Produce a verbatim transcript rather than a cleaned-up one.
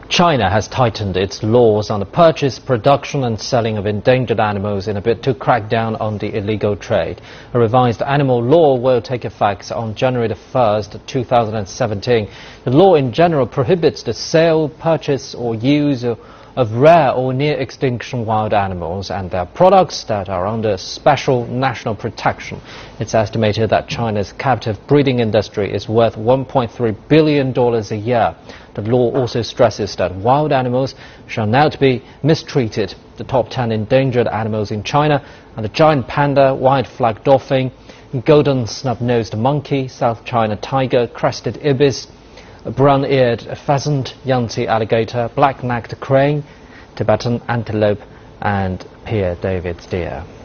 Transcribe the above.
China has tightened its laws on the purchase, production and selling of endangered animals in a bid to crack down on the illegal trade. A revised animal law will take effect on January the first, two thousand seventeen. The law in general prohibits the sale, purchase or use of of rare or near-extinction wild animals and their products that are under special national protection. It's estimated that China's captive breeding industry is worth one point three billion dollars a year. The law also stresses that wild animals shall not be mistreated. The top ten endangered animals in China are the giant panda, white flag dolphin, golden snub-nosed monkey, South China tiger, crested ibis, brown-eared pheasant, Yangtze alligator, black-necked crane, Tibetan antelope and Pierre David's deer.